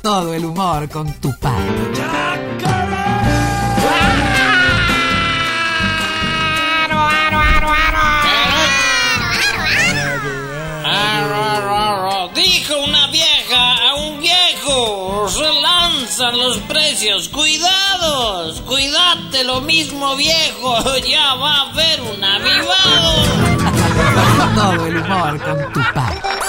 Todo el humor con tu padre. Dijo una vieja a un viejo: se lanzan los precios, cuidados, cuídate lo mismo viejo, ya va a haber un avivado. Todo el humor con tu padre.